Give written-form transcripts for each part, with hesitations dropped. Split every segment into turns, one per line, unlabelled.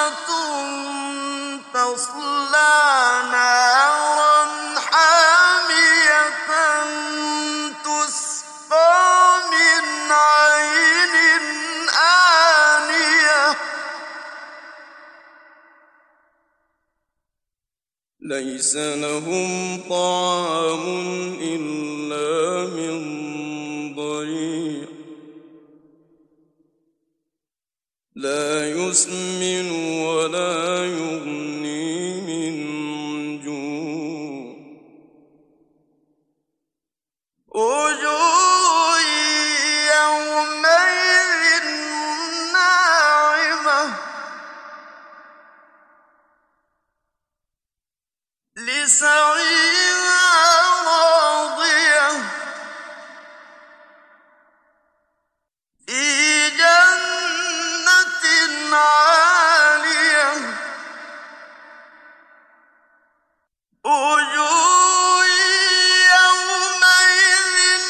تَصْلَىٰ نَارًا حَامِيَةً تُسْقَىٰ مِنْ عَيْنٍ آنِيَةٍ لَّيْسَ لَهُمْ طَعَامٌ إِلَّا مِن ضَرِيعٍ لَّا يُسْمِنُ وَلَا يُغْنِي مِن جُوعٍ وُجُوهٌ يَوْمَئِذٍ نَّاعِمَةٌ لِّسَعْيِهَا رَاضِيَةٌ فِي جَنَّةٍ عَالِيَةٍ وُجُوهٌ يَوْمَئِذٍ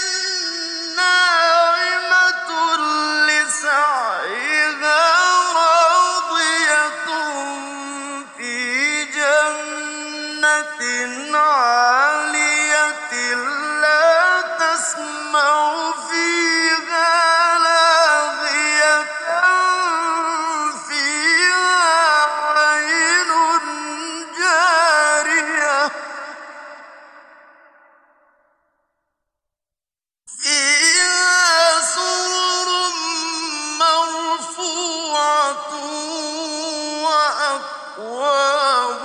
نَّاعِمَةٌ لِّسَعْيِهَا رَاضِيَةٌ فِي جَنَّةٍ عَالِيَةٍ لَّا تَسْمَعُ فِيهَا لَاغِيَةً فِيهَا عَيْنٌ جَارِيَةٌ فِيهَا سُرُرٌ مَّرْفُوعَةٌ وَأَكْوَابٌ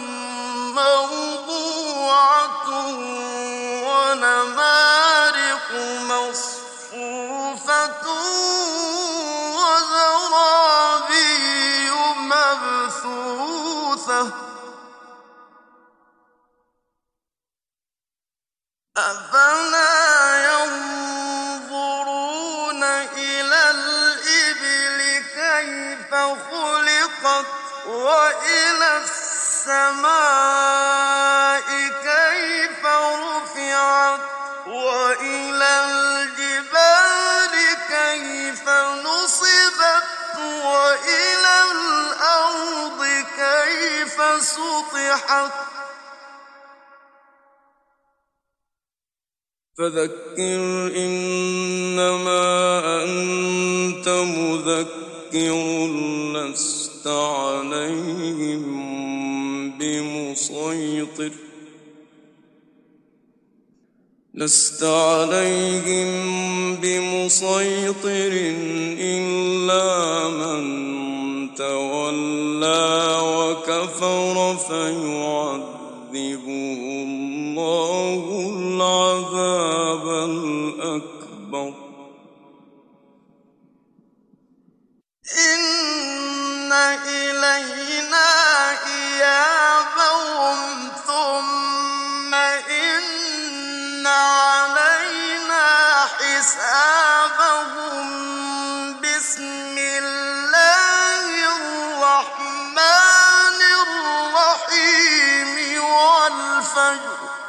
مَّوْضُوعَةٌ وَنَمَارِقُ مَصْفُوفَةٌ وَزَرَابِيُّ مَبْثُوثَةٌ أَفَلَا يَنظُرُونَ إِلَى الْإِبِلِ كَيْفَ خُلِقَتْ وَإِلَى السَّمَاءِ كَيْفَ رُفِعَتْ وَإِلَى الْجِبَالِ كَيْفَ نُصِبَتْ وَإِلَى الْأَرْضِ كَيْفَ سُطِحَتْ فَذَكِّرْ إِنَّمَا أَنتَ مُذَكِّرٌ لَّسْتَ عَلَيْهِم بِمُصَيْطِرٍ إِلَّا مَن تَوَلَّىٰ وَكَفَرَ فَيُعَذِّبُهُ اللَّهُ الْعَذَابَ الْأَكْبَرَ إِنَّ إِلَيْنَا إِيَابَهُمْ ثُمَّ إِنَّ عَلَيْنَا حِسَابَهُم بِسْمِ اللَّهِ الرَّحْمَٰنِ الرَّحِيمِ وَالْفَجْرِ